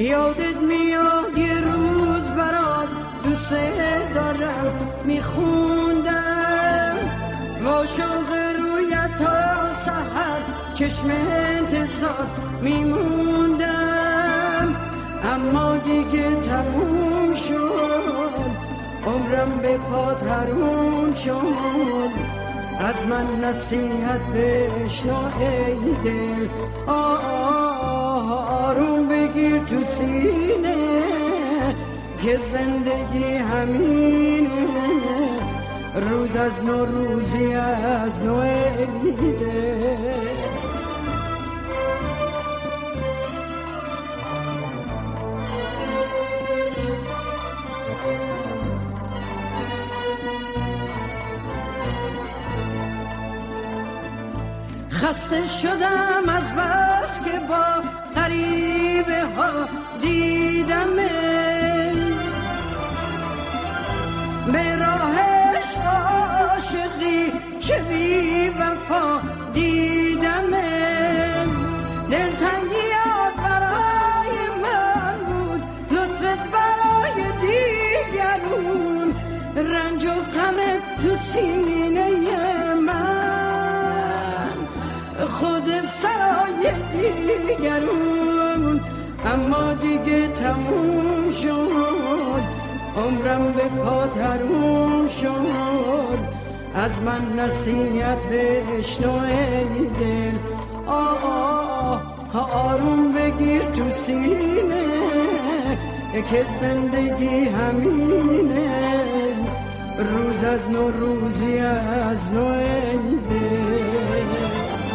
یادت میاد یه روز برات دوست دارم میخوندم، عاشق رویت تا سحر چشم انتظار میموندم، اما دیگه تموم شد، عمرم به پات حروم شد، از من نصیحت بشنو ای دل، آروم بگیر تو سینه که زندگی همینه، روز از نو روزی از نو ای دل. خسته شدم از بس که با غریبه ها دیدم، به راهش عاشقی چه بی وفا دیدم، دلتنگیات برای من بود، لطفت برای دیگرون، رنج و غمت تو سینه من، خود سرای دیگرون، اما دیگه تموم شد، عمرم به پات حروم شد، از من نصیحت بشنو ای دل، آروم بگیر تو سینه که زندگی همینه، روز از نو روزی از نو ای دل.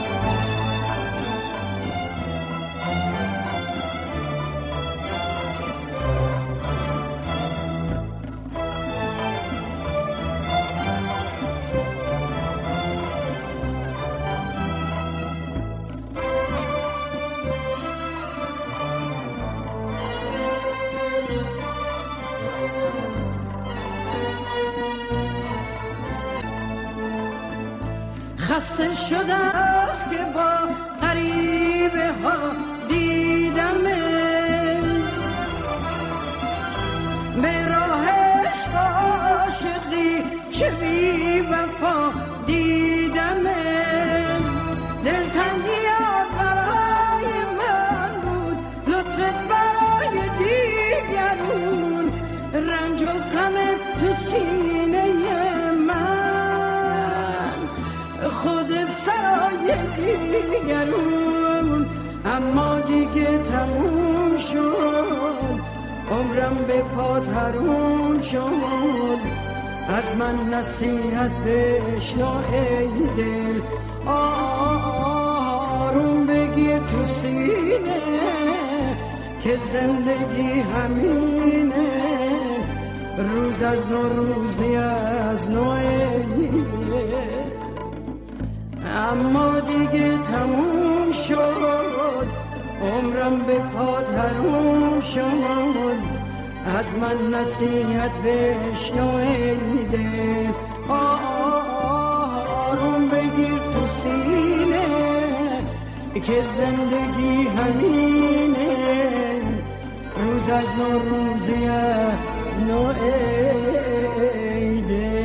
خسته شدم از که با غریبه ها دیدم، به راهش عاشقی چه بی وفا دیدم، دلتنگیات برای من بود، لطفت برای دیگرون، رنج و غمت تو سینه من، خودت سرای دیگرون، اما دیگه تموم شد، عمرم به پات حروم شد، از من نصیحت بشنو ای دل، آروم بگیر تو سینه که زندگی همینه، روز از نو روزی از نو ای دل، اما دیگه تموم شد، عمرم به پات حروم شد، از من نصیحت بشنو ای دل، آروم بگیر تو سینه که زندگی همینه، روز از نو روزی از نو ای دل.